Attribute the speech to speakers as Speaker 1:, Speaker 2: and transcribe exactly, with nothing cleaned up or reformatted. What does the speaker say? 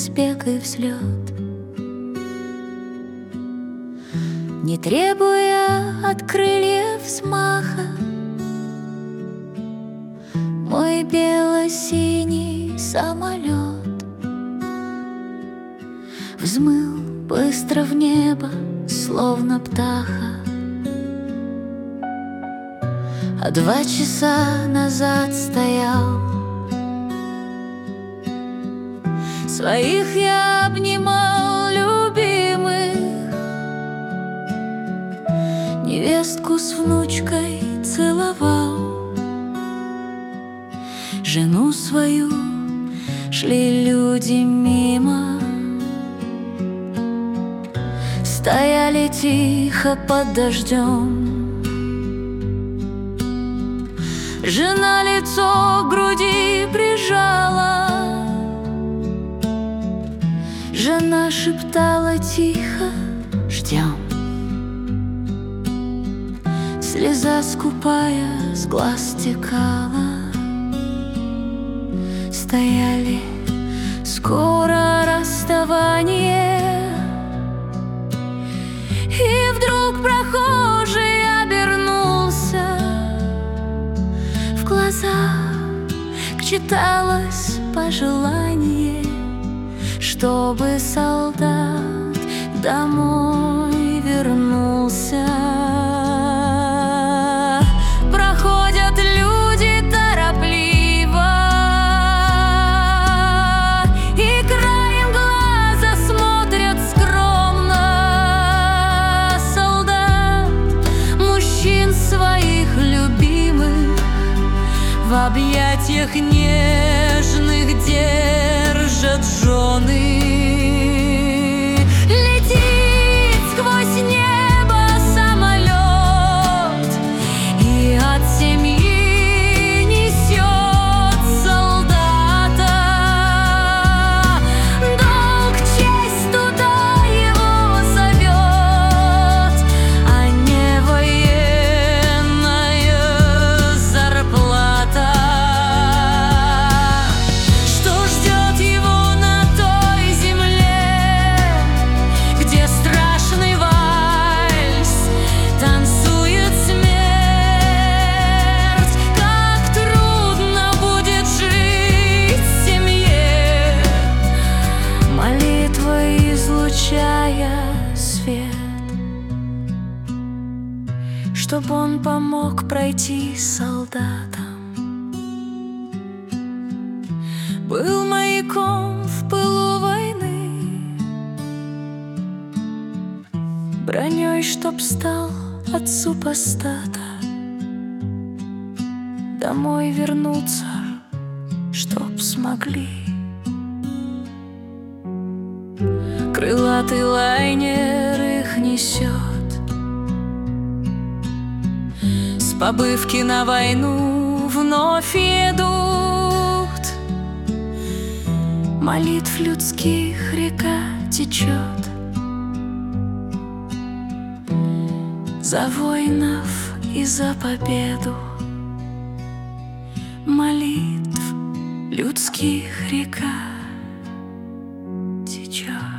Speaker 1: разбег и взлет. Не требуя от крыльев взмаха, мой бело-синий самолет взмыл быстро в небо, словно птаха. А два часа назад стоял. Своих я обнимал любимых, невестку с внучкой целовал, жену свою шли люди мимо, стояли тихо под дождем. Жена лицо к груди прижала, жена шептала тихо: ждем. Слеза скупая с глаз стекала. Стояли, скоро расставание, и вдруг прохожий обернулся. В глазах читалось пожелание, чтобы солдат домой вернулся. Проходят люди торопливо, и краем глаза смотрят скромно. Солдат мужчин своих любимых в объятиях нежных держат жены. Летит сквозь небо самолет, и от семьи несет солдата. Долг, честь туда его зовет, а не военная зарплата. Что ждет его на той земле, где страшный вальс танцует смерть? Как трудно будет жить в семье, молитвой излучая свет, чтоб он помог пройти солдатам. Был маяком в пылу войны, броней, чтоб стал от супостата. Домой вернуться, чтоб смогли. Крылатый лайнер их несет с побывки на войну, вновь едут. Молитв людских река течет за воинов и за победу. Молитв людских река течет.